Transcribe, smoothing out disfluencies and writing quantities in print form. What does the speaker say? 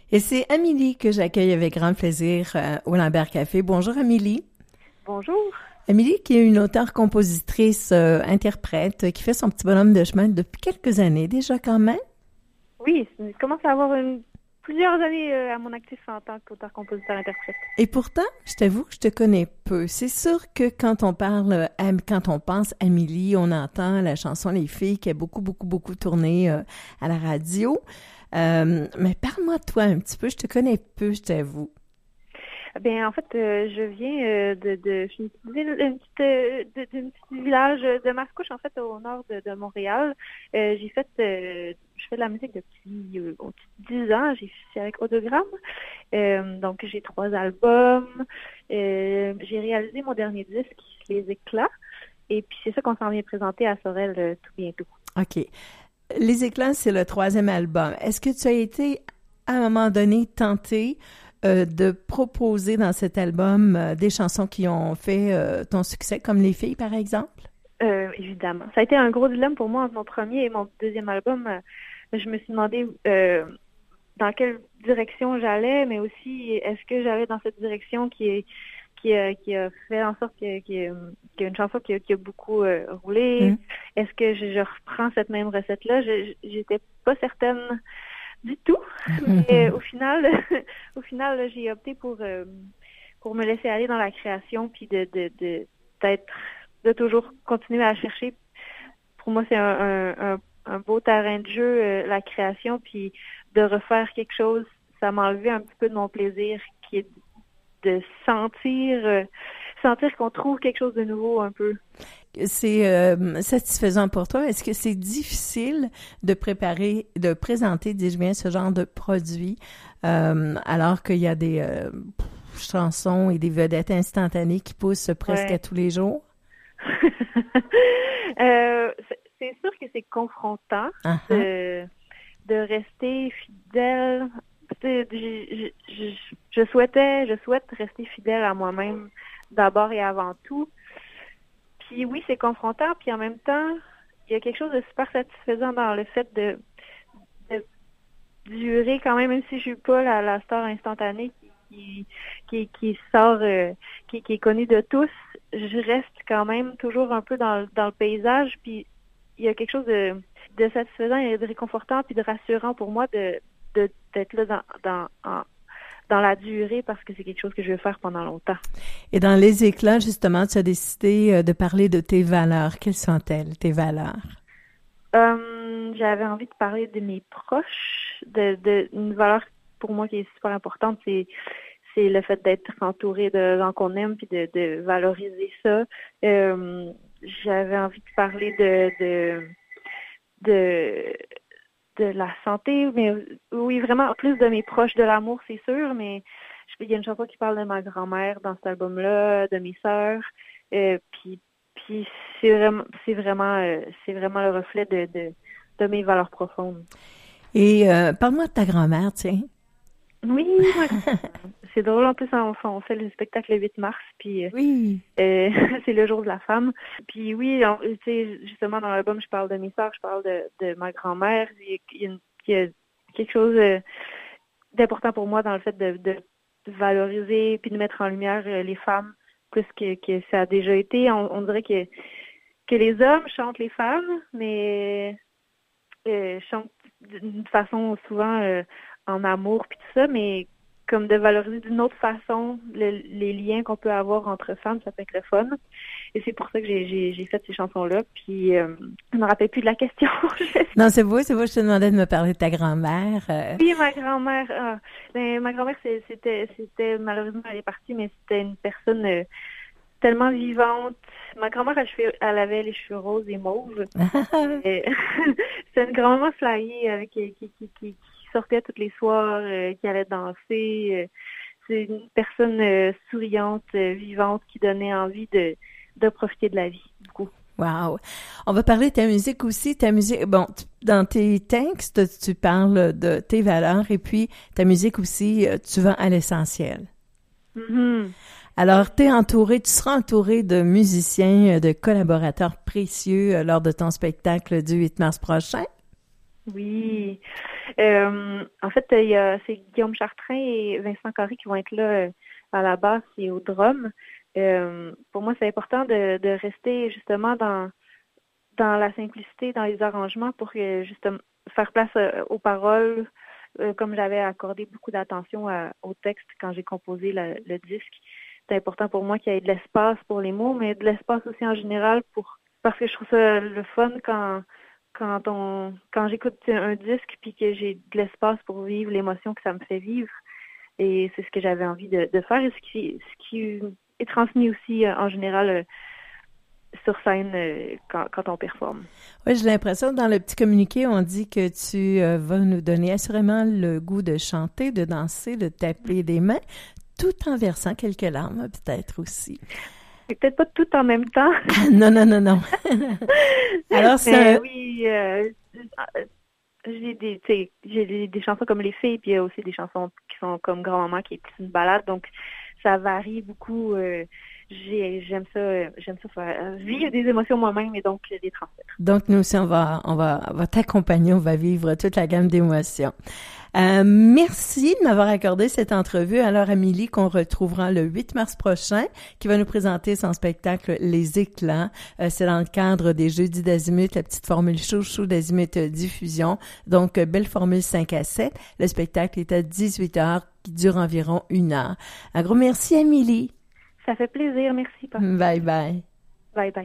Et c'est Amélie que j'accueille avec grand plaisir au Lambert Café. Bonjour Amélie. Bonjour. Amélie qui est une auteure, compositrice, interprète, qui fait son petit bonhomme de chemin depuis quelques années déjà quand même. Oui, je commence à avoir plusieurs années à mon actif en tant qu'auteur, compositeur, interprète. Et pourtant, je t'avoue que je te connais peu. C'est sûr que quand on parle, quand on pense Amélie, on entend la chanson Les Filles qui a beaucoup tourné à la radio. Mais parle-moi de toi un petit peu, je te connais peu, je t'avoue. En fait, je viens je suis d'un petit village de Mascouche, en fait, au nord de Montréal. Je fais de la musique depuis 10 ans. C'est avec Audiogramme. Donc, j'ai 3 albums. J'ai réalisé mon dernier disque, Les Éclats. Et puis, c'est ça qu'on s'en vient présenter à Sorel tout bientôt. OK. Les Éclats, c'est le 3e album. Est-ce que tu as été, à un moment donné, tenté de proposer dans cet album des chansons qui ont fait ton succès, comme Les Filles, par exemple? Évidemment. Ça a été un gros dilemme pour moi entre mon premier et mon deuxième album. Je me suis demandé dans quelle direction j'allais, mais aussi est-ce que j'allais dans cette direction qui a fait en sorte qu'il y a une chanson qui a beaucoup roulé. Est-ce que je reprends cette même recette-là? J'étais pas certaine du tout, mais au final, j'ai opté pour me laisser aller dans la création, puis de toujours continuer à chercher. Pour moi, c'est un beau terrain de jeu, la création, puis de refaire quelque chose, ça m'a enlevé un petit peu de mon plaisir, qui est de sentir qu'on trouve quelque chose de nouveau un peu. C'est satisfaisant pour toi. Est-ce que c'est difficile de présenter, dis-je bien, ce genre de produit alors qu'il y a des chansons et des vedettes instantanées qui poussent presque à tous les jours? C'est sûr que c'est confrontant de rester fidèle. Je souhaite rester fidèle à moi-même d'abord et avant tout. Puis oui, c'est confrontant, puis en même temps, il y a quelque chose de super satisfaisant dans le fait de durer quand même si je suis pas la star instantanée qui sort, qui est connue de tous. Je reste quand même toujours un peu dans le paysage, puis il y a quelque chose de satisfaisant et de réconfortant puis de rassurant pour moi d'être là dans la durée, parce que c'est quelque chose que je veux faire pendant longtemps. Et dans Les Éclats, justement, tu as décidé de parler de tes valeurs. Quelles sont-elles, tes valeurs? J'avais envie de parler de mes proches, une valeur pour moi qui est super importante, c'est le fait d'être entouré de gens qu'on aime, puis de valoriser ça. J'avais envie de parler de la santé, mais oui, vraiment, plus de mes proches, de l'amour, c'est sûr, mais il y a une chanson qui parle de ma grand-mère dans cet album-là, de mes sœurs, puis c'est vraiment le reflet de mes valeurs profondes. Et parle-moi de ta grand-mère, tiens. Oui, c'est drôle, en plus, on fait le spectacle le 8 mars, puis oui. C'est le jour de la femme. Puis oui, tu sais, justement, dans l'album, je parle de mes sœurs, je parle de ma grand-mère. Il y a quelque chose d'important pour moi dans le fait de valoriser puis de mettre en lumière les femmes plus que ça a déjà été. On dirait que les hommes chantent les femmes, mais chantent d'une façon souvent en amour puis tout ça, mais comme de valoriser d'une autre façon les liens qu'on peut avoir entre femmes, ça peut être le fun. Et c'est pour ça que j'ai fait ces chansons-là. Puis, je me rappelle plus de la question. Non, c'est beau, je te demandais de me parler de ta grand-mère. Oui, ma grand-mère. Ma grand-mère, c'était malheureusement, elle est partie, mais c'était une personne tellement vivante. Ma grand-mère, elle avait les cheveux roses et mauves. C'est une grand-mère flyée qui sortait tous les soirs, qui allait danser. C'est une personne souriante, vivante, qui donnait envie de profiter de la vie, beaucoup. Wow! On va parler de ta musique aussi. Ta musique, bon, dans tes textes, tu parles de tes valeurs et puis ta musique aussi, tu vas à l'essentiel. Mm-hmm. Alors, tu seras entouré de musiciens, de collaborateurs précieux lors de ton spectacle du 8 mars prochain. Oui. En fait, c'est Guillaume Chartrain et Vincent Carré qui vont être là à la basse et au drum. Pour moi, c'est important de rester justement dans la simplicité, dans les arrangements pour que justement faire place aux paroles, comme j'avais accordé beaucoup d'attention au texte quand j'ai composé le disque. C'est important pour moi qu'il y ait de l'espace pour les mots, mais de l'espace aussi en général parce que je trouve ça le fun quand j'écoute un disque puis que j'ai de l'espace pour vivre l'émotion que ça me fait vivre. Et c'est ce que j'avais envie de faire et ce qui est transmis aussi en général sur scène quand on performe. Oui, j'ai l'impression que dans le petit communiqué, on dit que tu vas nous donner assurément le goût de chanter, de danser, de taper des mains, tout en versant quelques larmes, peut-être aussi. C'est peut-être pas tout en même temps. Non, non, non, non. Alors, c'est... Oui, j'ai des chansons comme Les Filles, puis il y a aussi des chansons qui sont comme Grand-Maman, qui est plus une balade, donc ça varie beaucoup. J'aime ça faire vivre des émotions moi-même et donc les transmettre. Donc, nous aussi, on va t'accompagner, on va vivre toute la gamme d'émotions. Merci de m'avoir accordé cette entrevue. Alors, Amélie, qu'on retrouvera le 8 mars prochain, qui va nous présenter son spectacle Les Éclats. C'est dans le cadre des Jeudis d'Azimut, la petite formule chouchou d'Azimut Diffusion. Donc, belle formule 5 à 7. Le spectacle est à 18h, qui dure environ 1 heure. Un gros merci, Amélie. Ça fait plaisir. Merci. Bye bye. Bye bye.